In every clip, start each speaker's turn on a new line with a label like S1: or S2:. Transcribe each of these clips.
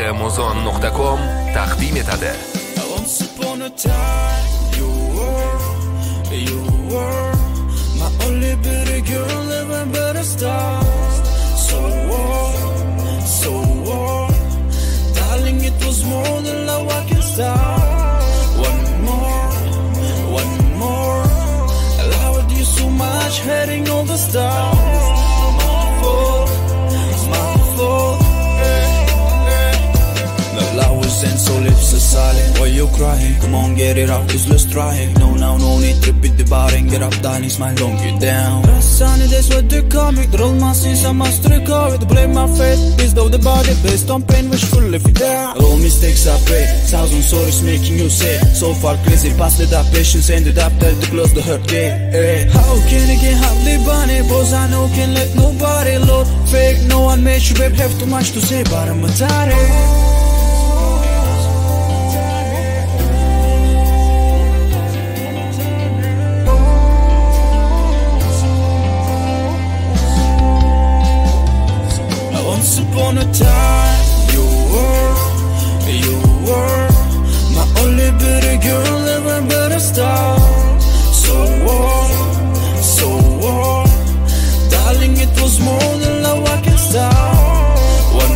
S1: Muzon.com taqdim etadi.
S2: Once upon a time you were my only pretty girl, living better stars. So warm, darling, it was more than love I can start. One more, I loved you so much, heading all the stars. My fault. The love was in, so lips are silent. Why you crying? Come on, get it out, useless trying. No, need to repeat the barring. Get up, darling, smile, don't get down. Sunny days with the comic, the roll my sins, I must recover. Blame my fate, please though the body, based on pain, wishful if it down. All mistakes I pray, thousand stories making you say. So far crazy, past the patience, ended up there to close the hurt gate. How can I get half the bunny? Boss I know can let nobody load. Fake, no one made you, babe, have too much to say, but I'm a tired. Once upon a time you were my only pretty girl, living better stars. So warm, darling, it was more than love I can start. One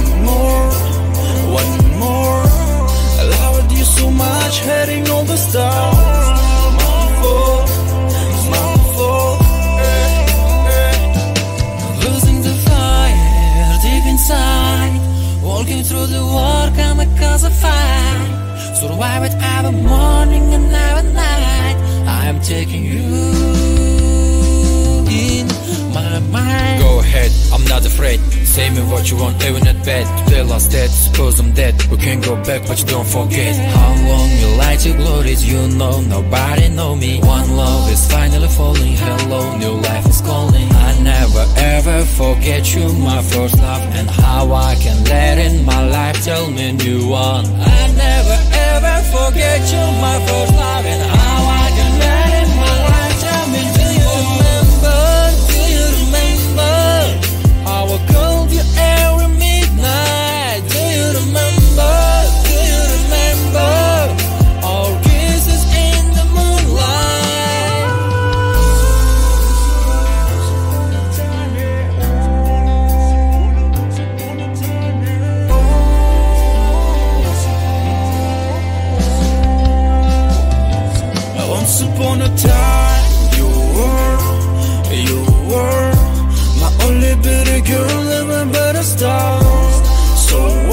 S2: more, I loved you so much, heading all the stars. My fault. Losing the fire deep inside, walking through the war, kamikaze fight. Survive it every morning and every night. I am taking you in my mind.
S3: Go ahead, I'm not afraid. Say me what you want, even at bed. To tell us that, suppose I'm dead. We can go back, but you don't forget how long you light your glories. You know, nobody know me. One love is finally falling. Hello, new life is calling. I never ever forget you, my first love. And how I can let in my life, tell me new one. I never ever forget you, my first love. And how I can let in my life, tell me, do you remember? Do you remember how I called you every midnight? Do you remember? Do you remember our kisses in the moonlight? Once upon a time you were my only pretty girl, living better stars. So